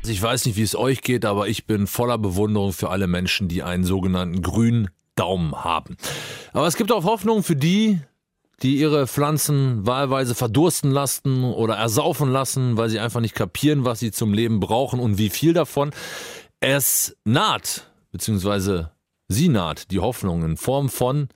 Ich weiß nicht, wie es euch geht, aber ich bin voller Bewunderung für alle Menschen, die einen sogenannten grünen Daumen haben. Aber es gibt auch Hoffnung für die ihre Pflanzen wahlweise verdursten lassen oder ersaufen lassen, weil sie einfach nicht kapieren, was sie zum Leben brauchen und wie viel davon. Es naht, beziehungsweise sie naht, die Hoffnung in Form von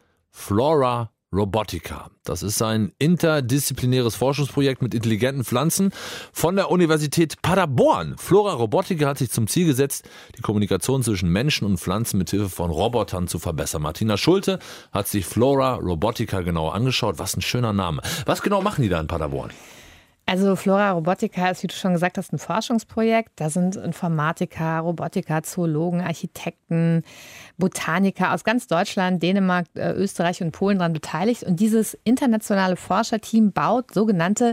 Flora Robotica. Das ist ein interdisziplinäres Forschungsprojekt mit intelligenten Pflanzen von der Universität Paderborn. Flora Robotica hat sich zum Ziel gesetzt, die Kommunikation zwischen Menschen und Pflanzen mit Hilfe von Robotern zu verbessern. Martina Schulte hat sich Flora Robotica genauer angeschaut. Was ein schöner Name. Was genau machen die da in Paderborn? Also Flora Robotica ist, wie du schon gesagt hast, ein Forschungsprojekt. Da sind Informatiker, Robotiker, Zoologen, Architekten, Botaniker aus ganz Deutschland, Dänemark, Österreich und Polen daran beteiligt. Und dieses internationale Forscherteam baut sogenannte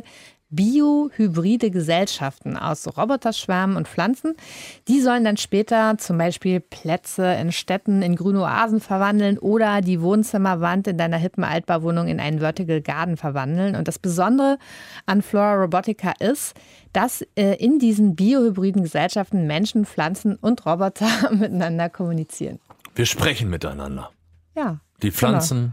biohybride Gesellschaften aus Roboterschwärmen und Pflanzen. Die sollen dann später zum Beispiel Plätze in Städten in grüne Oasen verwandeln oder die Wohnzimmerwand in deiner hippen Altbauwohnung in einen Vertical Garden verwandeln. Und das Besondere an Flora Robotica ist, dass in diesen biohybriden Gesellschaften Menschen, Pflanzen und Roboter miteinander kommunizieren. Wir sprechen miteinander. Ja. Die Pflanzen,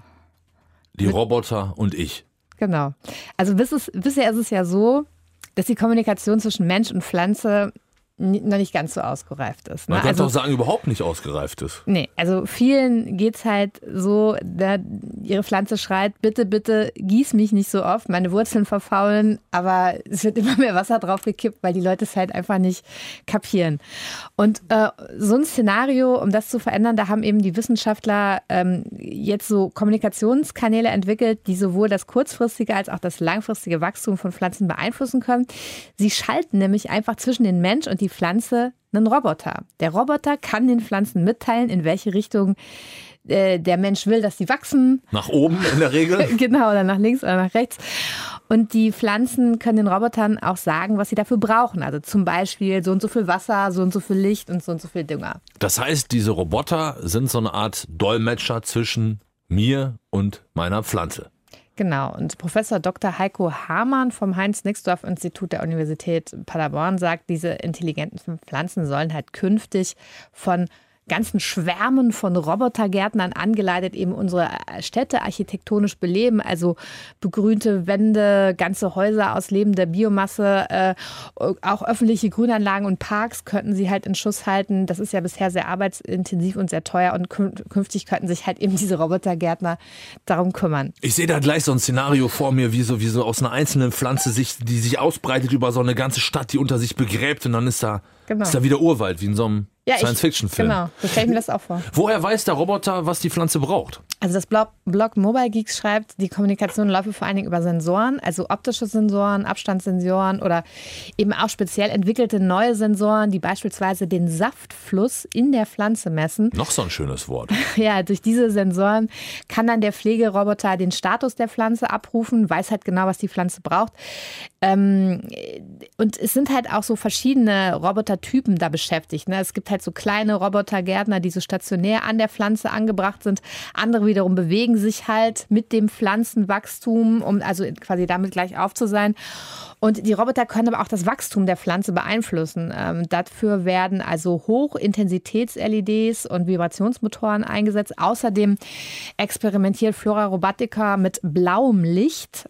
die Roboter und ich. Genau. Also bisher ist es ja so, dass die Kommunikation zwischen Mensch und Pflanze noch nicht ganz so ausgereift ist. Ne? Man könnte auch sagen, überhaupt nicht ausgereift ist. Nee, also vielen geht es halt so, ihre Pflanze schreit, bitte, bitte gieß mich nicht so oft, meine Wurzeln verfaulen, aber es wird immer mehr Wasser drauf gekippt, weil die Leute es halt einfach nicht kapieren. Und so ein Szenario, um das zu verändern, da haben eben die Wissenschaftler jetzt so Kommunikationskanäle entwickelt, die sowohl das kurzfristige als auch das langfristige Wachstum von Pflanzen beeinflussen können. Sie schalten nämlich einfach zwischen den Mensch und die Pflanze einen Roboter. Der Roboter kann den Pflanzen mitteilen, in welche Richtung der Mensch will, dass sie wachsen. Nach oben in der Regel? Genau, oder nach links oder nach rechts. Und die Pflanzen können den Robotern auch sagen, was sie dafür brauchen. Also zum Beispiel so und so viel Wasser, so und so viel Licht und so viel Dünger. Das heißt, diese Roboter sind so eine Art Dolmetscher zwischen mir und meiner Pflanze. Genau. Und Professor Dr. Heiko Hamann vom Heinz-Nixdorf-Institut der Universität Paderborn sagt, diese intelligenten Pflanzen sollen halt künftig von ganzen Schwärmen von Robotergärtnern angeleitet eben unsere Städte architektonisch beleben, also begrünte Wände, ganze Häuser aus lebender Biomasse, auch öffentliche Grünanlagen und Parks könnten sie halt in Schuss halten. Das ist ja bisher sehr arbeitsintensiv und sehr teuer und künftig könnten sich halt eben diese Robotergärtner darum kümmern. Ich sehe da gleich so ein Szenario vor mir, wie so aus einer einzelnen Pflanze, die sich ausbreitet über so eine ganze Stadt, die unter sich begräbt und dann ist da wieder Urwald, wie in so einem Science-Fiction-Film. Genau, so stelle ich mir das auch vor. Woher weiß der Roboter, was die Pflanze braucht? Also das Blog Mobile Geeks schreibt, die Kommunikation läuft vor allen Dingen über Sensoren, also optische Sensoren, Abstandssensoren oder eben auch speziell entwickelte neue Sensoren, die beispielsweise den Saftfluss in der Pflanze messen. Noch so ein schönes Wort. Ja, durch diese Sensoren kann dann der Pflegeroboter den Status der Pflanze abrufen, weiß halt genau, was die Pflanze braucht. Und es sind halt auch so verschiedene Robotertypen da beschäftigt. Ne? Es gibt halt so kleine Robotergärtner, die so stationär an der Pflanze angebracht sind. Andere wiederum bewegen sich halt mit dem Pflanzenwachstum, um also quasi damit gleich auf zu sein. Und die Roboter können aber auch das Wachstum der Pflanze beeinflussen. Dafür werden also Hochintensitäts-LEDs und Vibrationsmotoren eingesetzt. Außerdem experimentiert Flora Robotica mit blauem Licht.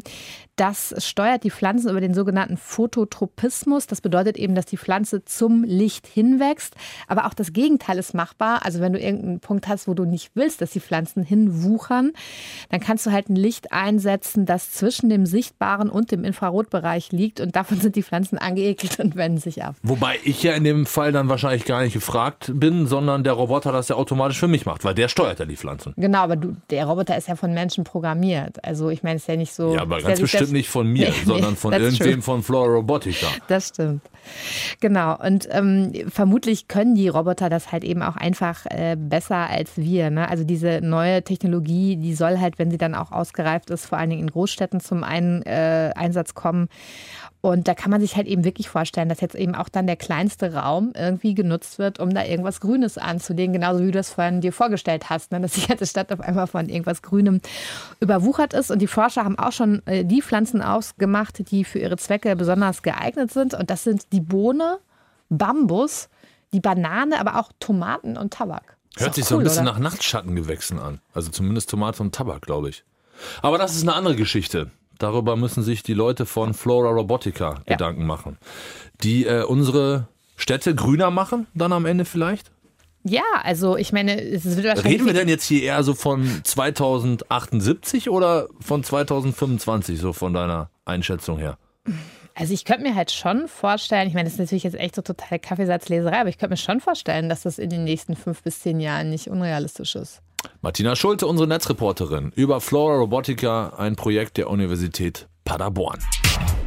Das steuert die Pflanzen über den sogenannten Phototropismus. Das bedeutet eben, dass die Pflanze zum Licht hinwächst. Aber auch das Gegenteil ist machbar. Also wenn du irgendeinen Punkt hast, wo du nicht willst, dass die Pflanzen hinwuchern, dann kannst du halt ein Licht einsetzen, das zwischen dem sichtbaren und dem Infrarotbereich liegt. Und davon sind die Pflanzen angeekelt und wenden sich ab. Wobei ich ja in dem Fall dann wahrscheinlich gar nicht gefragt bin, sondern der Roboter das ja automatisch für mich macht, weil der steuert ja die Pflanzen. Genau, aber der Roboter ist ja von Menschen programmiert. Also ich meine, es ist ja nicht so... Ja, aber ganz bestimmt nicht von mir, sondern von irgendwem von Flora Robotica. Das stimmt. Genau. Und vermutlich können die Roboter das halt eben auch einfach besser als wir. Ne? Also diese neue Technologie, die soll halt, wenn sie dann auch ausgereift ist, vor allen Dingen in Großstädten zum Einsatz kommen. Und da kann man sich halt eben wirklich vorstellen, dass jetzt eben auch dann der kleinste Raum irgendwie genutzt wird, um da irgendwas Grünes anzulegen. Genauso wie du das vorhin dir vorgestellt hast, ne? Dass die ganze Stadt auf einmal von irgendwas Grünem überwuchert ist. Und die Forscher haben auch schon die Pflanzen ausgemacht, die für ihre Zwecke besonders geeignet sind. Und das sind die Bohne, Bambus, die Banane, aber auch Tomaten und Tabak. Hört sich so ein bisschen nach Nachtschattengewächsen an. Also zumindest Tomate und Tabak, glaube ich. Aber das ist eine andere Geschichte. Darüber müssen sich die Leute von Flora Robotica Gedanken machen. Die unsere Städte grüner machen, dann am Ende vielleicht? Ja, also ich meine, es wird wahrscheinlich... Reden wir denn jetzt hier eher so von 2078 oder von 2025, so von deiner Einschätzung her? Also ich könnte mir halt schon vorstellen, ich meine, das ist natürlich jetzt echt so totale Kaffeesatzleserei, aber ich könnte mir schon vorstellen, dass das in den nächsten 5 bis 10 Jahren nicht unrealistisch ist. Martina Schulte, unsere Netzreporterin, über Flora Robotica, ein Projekt der Universität Paderborn.